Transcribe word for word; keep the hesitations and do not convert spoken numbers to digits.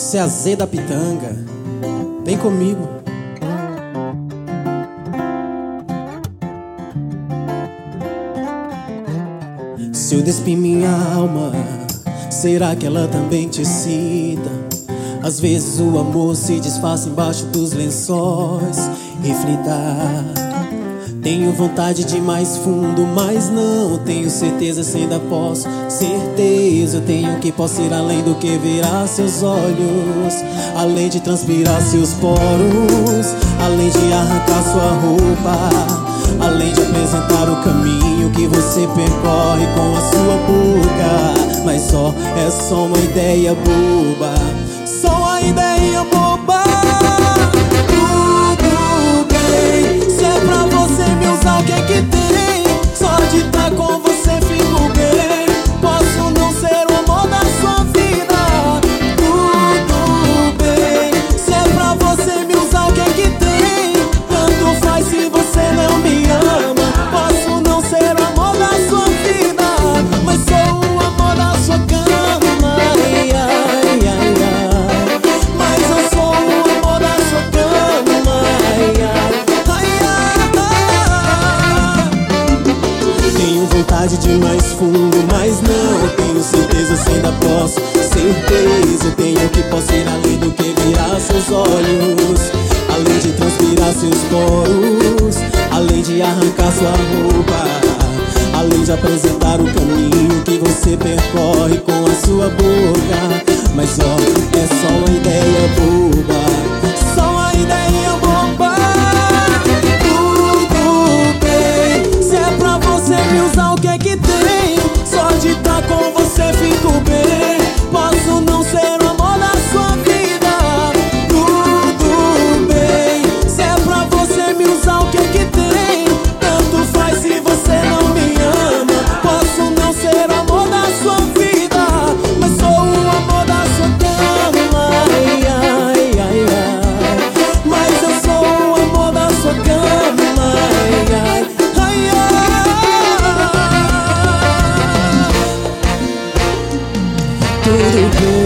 Cê é azeda pitanga, vem comigo. Se eu despir minha alma, será que ela também te excita? Às vezes o amor se disfarça embaixo dos lençóis. Reflita. Tenho vontade de ir mais fundo, mas não tenho certeza se ainda posso. Certeza eu tenho que posso ir além do que virar seus olhos, além de transpirar seus poros, além de arrancar sua roupa, além de apresentar o caminho que você percorre com a sua boca. Mas só, é só uma ideia boba, só uma ideia boba. Tudo bem, se é pra você me usar, o que é que tem? Só de estar com você fico bem. Posso não ser o amor da sua vida. Tudo bem, se é pra você me usar, o que é que tem? Tanto faz se você não me ama. Posso não ser o amor da sua vida, mas sou o amor da sua cama. Ai, ai, ai, ai. Mas eu sou o amor da sua cama. Ai, ai, ai, ai. Tenho vontade de ir mais fundo, mas não tenho certeza se ainda posso. Certeza eu tenho que posso ir além do que virar seus olhos, além de transpirar seus poros, além de arrancar sua roupa, além de apresentar o caminho que você percorre com a sua boca. Mas só, é só uma ideia boba, só uma ideia boba. Tudo bem, se é pra você me usar, o que é que tem? Só de estar com você fico bem. Posso não ser o amor da sua vida. Tudo bem, se é pra você me usar, o que é que tem? Tanto faz se você não me ama. Posso não ser o amor da sua vida, mas sou o amor da sua cama. Ai, ai, ai, ai. Mas eu sou o amor da sua cama. Ai, ai, ai, ai. Tudo bem.